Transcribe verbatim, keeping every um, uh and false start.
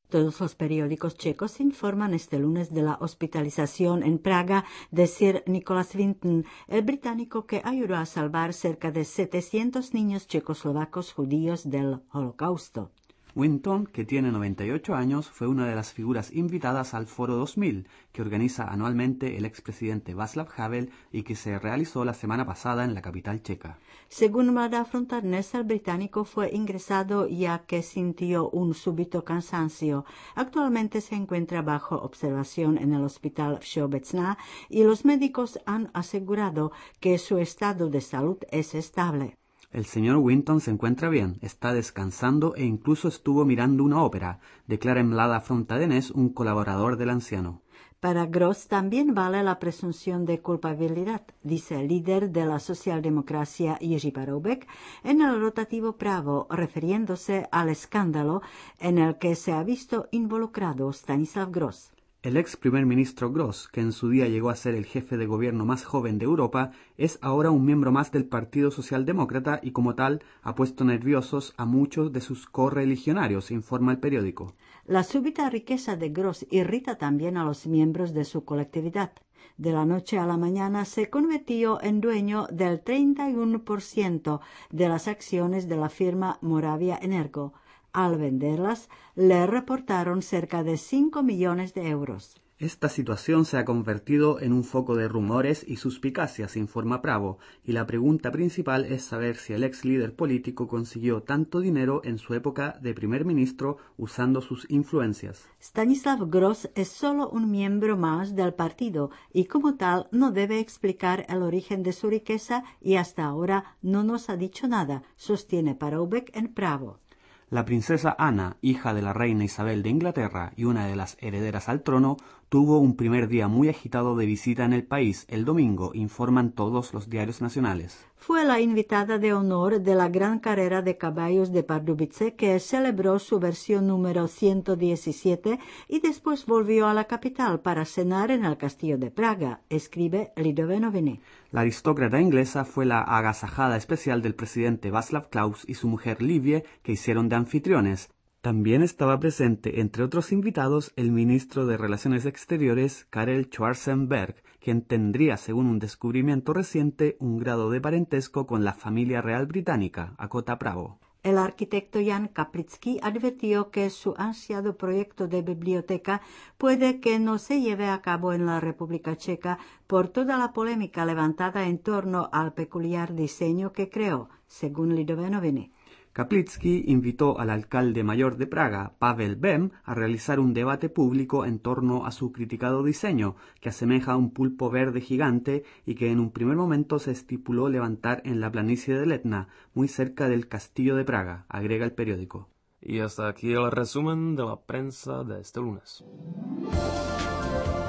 Todos los periódicos checos informan este lunes de la hospitalización en Praga de Sir Nicholas Winton, el británico que ayudó a salvar cerca de setecientos niños checoslovacos judíos del Holocausto. Winton, que tiene noventa y ocho años, fue una de las figuras invitadas al Foro dos mil, que organiza anualmente el expresidente Václav Havel y que se realizó la semana pasada en la capital checa. Según Mlada Frontarnesa, el británico fue ingresado ya que sintió un súbito cansancio. Actualmente se encuentra bajo observación en el hospital Všeobecná y los médicos han asegurado que su estado de salud es estable. El señor Winton se encuentra bien, está descansando e incluso estuvo mirando una ópera, declara en Mlada Frontadenés un colaborador del anciano. Para Gross también vale la presunción de culpabilidad, dice el líder de la socialdemocracia Jiří Paroubek en el rotativo Pravo, refiriéndose al escándalo en el que se ha visto involucrado Stanislav Gross. El ex primer ministro Gross, que en su día llegó a ser el jefe de gobierno más joven de Europa, es ahora un miembro más del Partido Socialdemócrata y como tal ha puesto nerviosos a muchos de sus correligionarios, informa el periódico. La súbita riqueza de Gross irrita también a los miembros de su colectividad. De la noche a la mañana se convirtió en dueño del treinta y uno por ciento de las acciones de la firma Moravia Energo. Al venderlas, le reportaron cerca de cinco millones de euros. Esta situación se ha convertido en un foco de rumores y suspicacias, informa Pravo, y la pregunta principal es saber si el ex líder político consiguió tanto dinero en su época de primer ministro usando sus influencias. Stanislav Gross es solo un miembro más del partido y como tal no debe explicar el origen de su riqueza y hasta ahora no nos ha dicho nada, sostiene Paroubek en Pravo. La princesa Ana, hija de la reina Isabel de Inglaterra y una de las herederas al trono, tuvo un primer día muy agitado de visita en el país el domingo, informan todos los diarios nacionales. Fue la invitada de honor de la gran carrera de caballos de Pardubice que celebró su versión número ciento diecisiete y después volvió a la capital para cenar en el castillo de Praga, escribe Lidové noviny. La aristócrata inglesa fue la agasajada especial del presidente Václav Klaus y su mujer Livie, que hicieron de anfitriones. También estaba presente, entre otros invitados, el ministro de Relaciones Exteriores, Karel Schwarzenberg, quien tendría, según un descubrimiento reciente, un grado de parentesco con la familia real británica, acota Pravo. El arquitecto Jan Kaplický advirtió que su ansiado proyecto de biblioteca puede que no se lleve a cabo en la República Checa por toda la polémica levantada en torno al peculiar diseño que creó, según Lidové noviny. Kaplický invitó al alcalde mayor de Praga, Pavel Bem, a realizar un debate público en torno a su criticado diseño, que asemeja a un pulpo verde gigante y que en un primer momento se estipuló levantar en la planicie del Etna, muy cerca del castillo de Praga, agrega el periódico. Y hasta aquí el resumen de la prensa de este lunes.